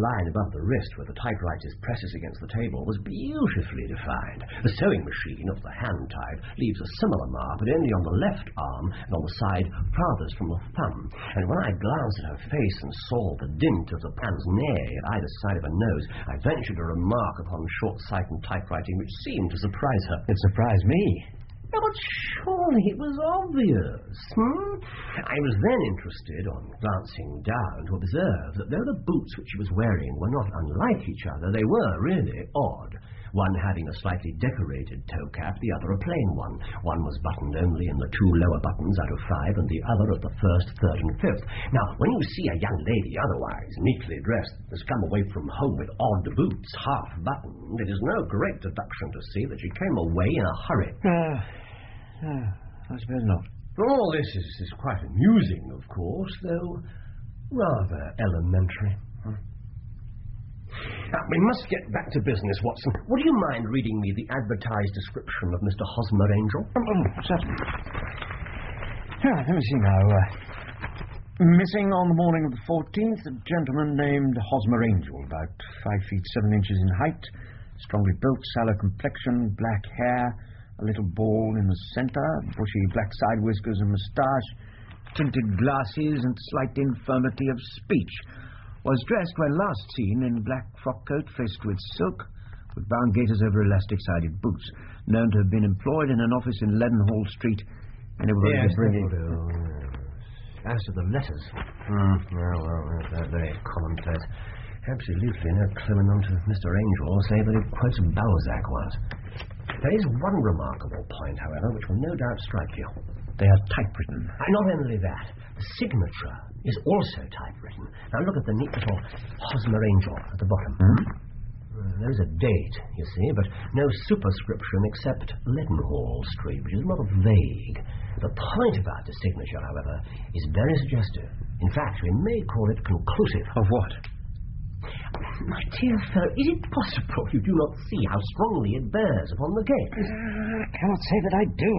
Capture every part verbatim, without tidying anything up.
line above the wrist where the typewriter's presses against the table was beautifully defined. The sewing machine of the hand type leaves a similar mark, but only on the left arm and on the side farthest from the thumb. And when I glanced at her face and saw the dint of the pince-nez at either side of her nose, I ventured a remark upon short-sighted typewriting which seemed to surprise her. It surprised me. Oh, but surely it was obvious. Hmm? I was then interested, on glancing down, to observe that though the boots which she was wearing were not unlike each other, they were really odd. One having a slightly decorated toe cap, the other a plain one. One was buttoned only in the two lower buttons out of five, and the other at the first, third, and fifth. Now, when you see a young lady otherwise neatly dressed has come away from home with odd boots, half buttoned, it is no great deduction to see that she came away in a hurry. Ah, uh, uh, I suppose not. All this is, is quite amusing, of course, though rather elementary. Hmm. Now, we must get back to business, Watson. Would you mind reading me the advertised description of Mister Hosmer Angel? Oh, certainly. Ah, let me see now. Uh, missing on the morning of the fourteenth, a gentleman named Hosmer Angel, about five feet seven inches in height, strongly built, sallow complexion, black hair, a little bald in the centre, bushy black side whiskers and moustache, tinted glasses and slight infirmity of speech. Was dressed when last seen in black frock coat faced with silk, with bound gaiters over elastic-sided boots, known to have been employed in an office in Leadenhall Street, and it was yes, bringing... As to the letters, mm, well, well, they're very commonplace. Absolutely no clue on to Mister Angel, save that he quotes Balzac once. There is one remarkable point, however, which will no doubt strike you. They are typewritten. And not only that, the signature is also typewritten. Now look at the neat little Hosmer Angel at the bottom. Hmm? Uh, there is a date, you see, but no superscription except Leadenhall Street, which is rather vague. The point about the signature, however, is very suggestive. In fact, we may call it conclusive. Of what? My dear fellow, is it possible you do not see how strongly it bears upon the case? Uh, I cannot say that I do.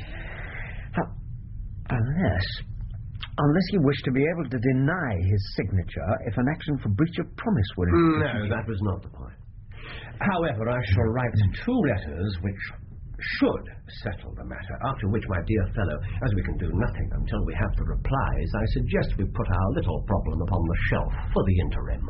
Uh, unless... Unless you wish to be able to deny his signature if an action for breach of promise were No, instituted. that was not the point. However, I shall write two letters which should settle the matter, after which, my dear fellow, as we can do nothing until we have the replies, I suggest we put our little problem upon the shelf for the interim.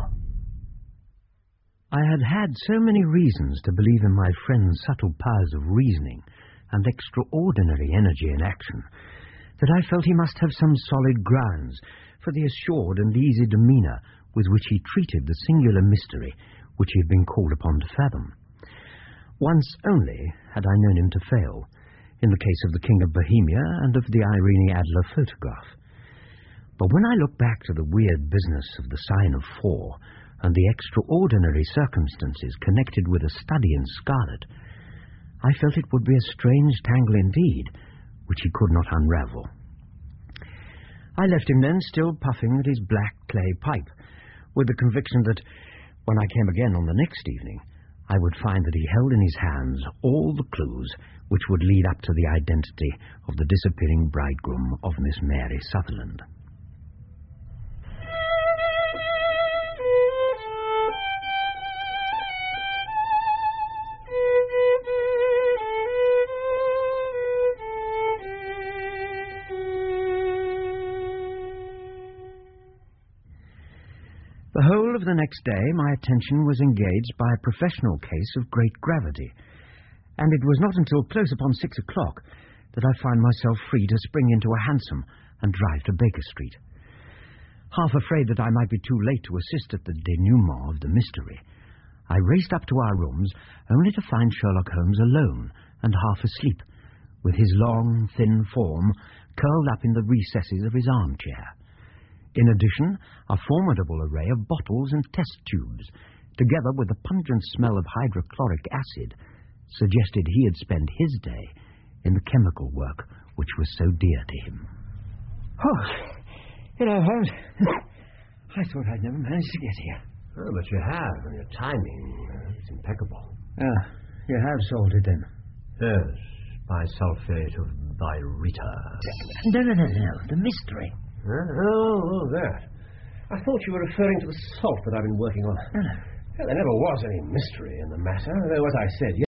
I had had so many reasons to believe in my friend's subtle powers of reasoning and extraordinary energy in action that I felt he must have some solid grounds for the assured and easy demeanour with which he treated the singular mystery which he had been called upon to fathom. Once only had I known him to fail, in the case of the King of Bohemia and of the Irene Adler photograph. But when I look back to the weird business of the sign of four and the extraordinary circumstances connected with a study in scarlet, I felt it would be a strange tangle indeed, which he could not unravel. I left him then still puffing at his black clay pipe, with the conviction that, when I came again on the next evening, I would find that he held in his hands all the clues which would lead up to the identity of the disappearing bridegroom of Miss Mary Sutherland. The whole of the next day my attention was engaged by a professional case of great gravity, and it was not until close upon six o'clock that I found myself free to spring into a hansom and drive to Baker Street. Half afraid that I might be too late to assist at the denouement of the mystery, I raced up to our rooms only to find Sherlock Holmes alone and half asleep, with his long, thin form curled up in the recesses of his armchair. In addition, a formidable array of bottles and test tubes, together with the pungent smell of hydrochloric acid, suggested he had spent his day in the chemical work which was so dear to him. Oh, you know, Holmes, I thought I'd never manage to get here. Oh, but you have, and your timing uh, is impeccable. Ah, you have solved it then? Yes, bisulfate of birita. No, no, no, no, the mystery. Huh? Oh, oh, that. I thought you were referring to the salt that I've been working on. No, no. Well, there never was any mystery in the matter, though, as I said